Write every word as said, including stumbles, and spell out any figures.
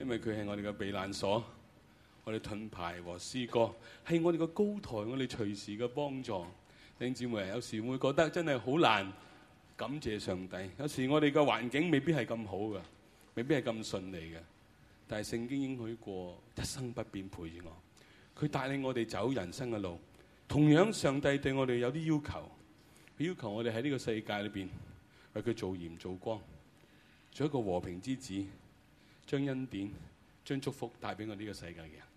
因為佢係我哋嘅避難所，我哋盾牌和詩歌係我哋嘅高台，我哋隨時嘅幫助。弟兄姊妹，有時會覺得真係好難感謝上帝。有時我哋嘅環境未必係咁好嘅，未必係咁順利嘅。但係聖經應許過一生不變陪住我，佢帶領我哋走人生嘅路。同樣，上帝對我哋有啲要求，佢要求我哋喺呢個世界裏邊為佢做鹽做光，做一個和平之子，將恩典、將祝福帶俾我呢個世界嘅人。